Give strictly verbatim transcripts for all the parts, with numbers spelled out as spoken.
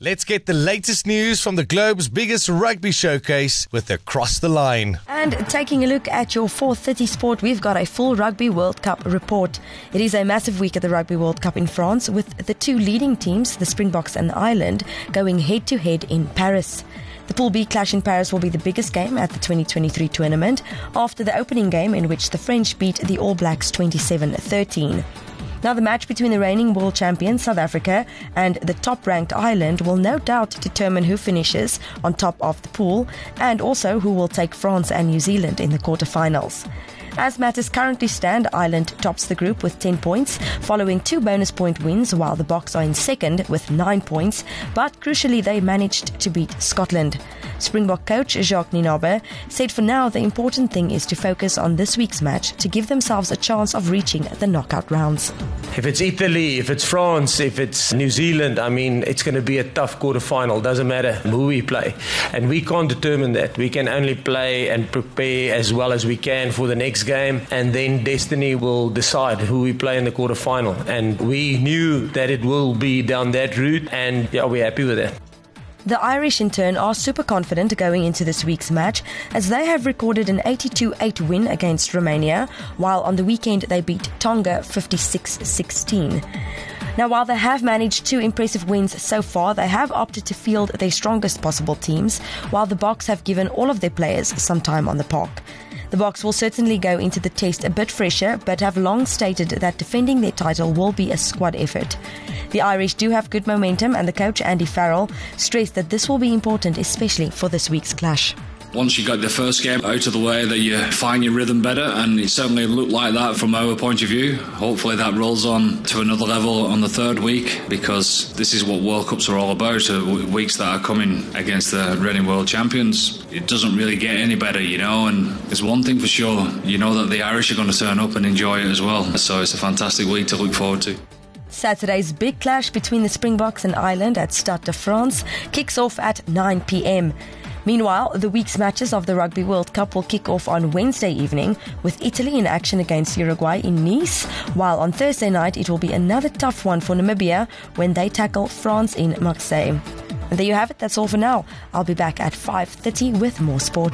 Let's get the latest news from the globe's biggest rugby showcase with Across the Line. And taking a look at your four thirty sport, we've got a full Rugby World Cup report. It is a massive week at the Rugby World Cup in France, with the two leading teams, the Springboks and Ireland, going head-to-head in Paris. The Pool B clash in Paris will be the biggest game at the twenty twenty-three tournament, after the opening game in which the French beat the All Blacks twenty-seven thirteen. Now, the match between the reigning world champion South Africa and the top-ranked Ireland will no doubt determine who finishes on top of the pool, and also who will take France and New Zealand in the quarterfinals. As matters currently stand, Ireland tops the group with ten points, following two bonus point wins, while the Boks are in second with nine points, but crucially they managed to beat Scotland. Springbok coach Jacques Nienaber said for now the important thing is to focus on this week's match to give themselves a chance of reaching the knockout rounds. If it's Italy, if it's France, if it's New Zealand, I mean, it's going to be a tough quarterfinal. Doesn't matter who we play. And we can't determine that. We can only play and prepare as well as we can for the next game, and then destiny will decide who we play in the quarterfinal. And we knew that it will be down that route, and yeah, we're happy with that. The Irish, in turn, are super confident going into this week's match, as they have recorded an eighty-two eight win against Romania, while on the weekend they beat Tonga fifty-six sixteen. Now, while they have managed two impressive wins so far, they have opted to field their strongest possible teams, while the Boks have given all of their players some time on the park. The Boks will certainly go into the test a bit fresher, but have long stated that defending their title will be a squad effort. The Irish do have good momentum, and the coach Andy Farrell stressed that this will be important, especially for this week's clash. Once you got the first game out of the way, that you find your rhythm better, and it certainly looked like that from our point of view. Hopefully that rolls on to another level on the third week, because this is what World Cups are all about, uh, weeks that are coming against the reigning world champions. It doesn't really get any better, you know, and there's one thing for sure, you know that the Irish are going to turn up and enjoy it as well, so it's a fantastic week to look forward to. Saturday's big clash between the Springboks and Ireland at Stade de France kicks off at nine p.m. Meanwhile, the week's matches of the Rugby World Cup will kick off on Wednesday evening, with Italy in action against Uruguay in Nice, while on Thursday night it will be another tough one for Namibia when they tackle France in Marseille. And there you have it, that's all for now. I'll be back at five thirty with more sport.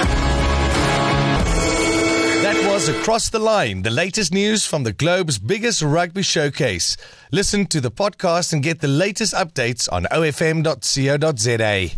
That was Across the Line, the latest news from the globe's biggest rugby showcase. Listen to the podcast and get the latest updates on o f m dot co dot za.